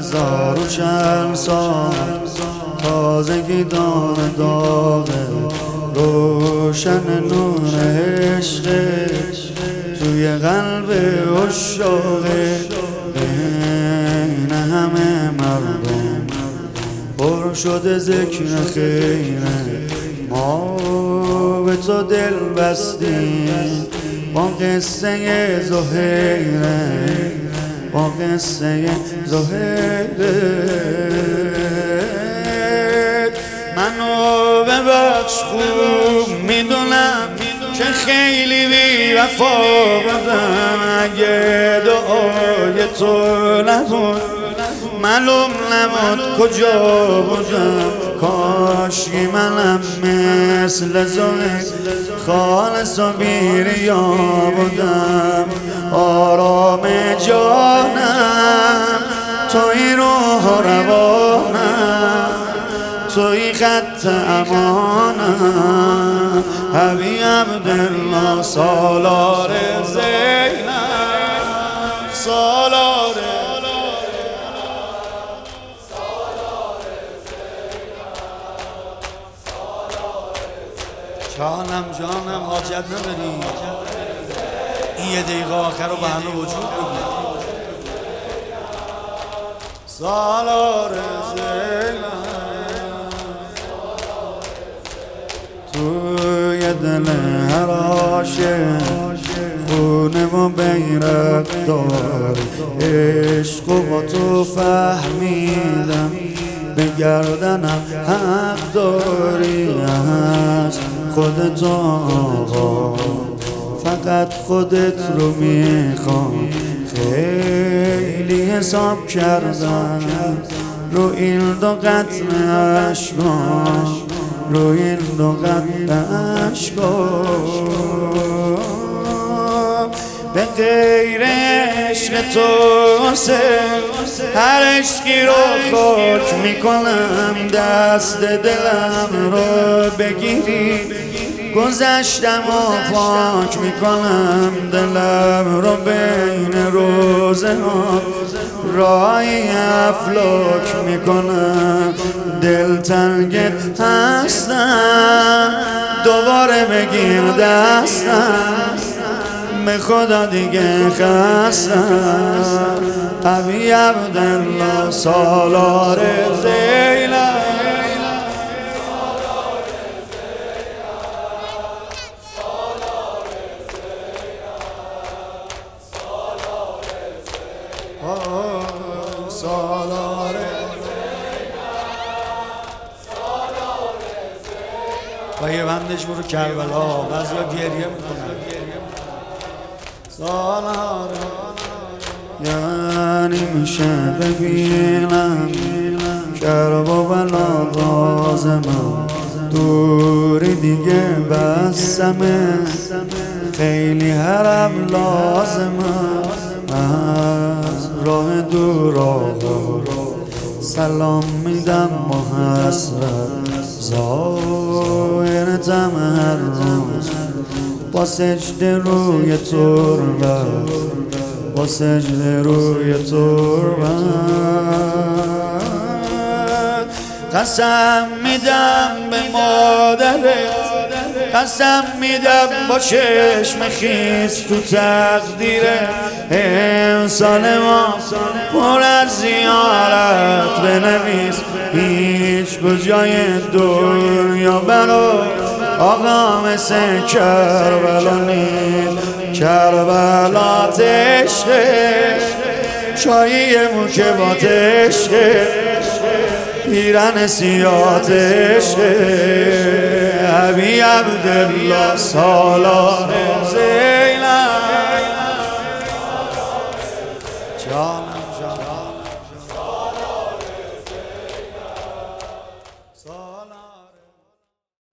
1000 و چند سال تازگی داغه روشن نور عشق توی قلب عشاقه بین همه مردم پر شده ذکر خیره ما به تو دل بستیم با قصه زهیره با قصه زهیره منو ببخش خوب میدونم که خیلی بی وفا بودم اگه دعای تو نبود معلوم نبود کجا بودم کاشکی منم مثل زهیر خالص و بیریا بودم آرام جانم توی روح و روانم توی خط امانم حبی عبدالله سالار زینب سالار جانم حاجت نداری این یه دقیقه آخر رو به همه وجود بگو سالار زینب توی دل هر عاشق خونه و بیرق داری عشق و با تو فهمیدم به گردنم حق داری از خودت آقا فقط خودت رو میخوام خیلی حساب کردم رو این دو قطر عشقام رو این دو قطر عشقام به غیر عشق تو هر عشقی رو خاک میکنم دست دلم رو بگیری گذشتم و پاک میکنم دلم رو بین روزه ها راهی افلاک میکنم دل تنگت هستم دوباره بگیر دستم به خدا دیگه خستم حبی عبدالله سالار زینب سالار با یه بندش برو کربلا بعضی ها گریه میکنن سالار یعنی میشه ببینم کربلا لازمم دوری دیگه بسمه خیلی حرم لازمم از راه دور آقا سلام میدم با حسرت ظاهرتم هر روز با سجده روی تربت با سجده روی تربت قسم میدم به مادرت قسم میدم با چشم خیس تو تقدیر امسال ما پر از زیارت بنویس هیچ کجای دنیا برا آقا مثل کربلا نیست کربلا عشقه چایی موکه با عشقه پیرن سیاه عشقه حبی عبدالله سالار زینب جان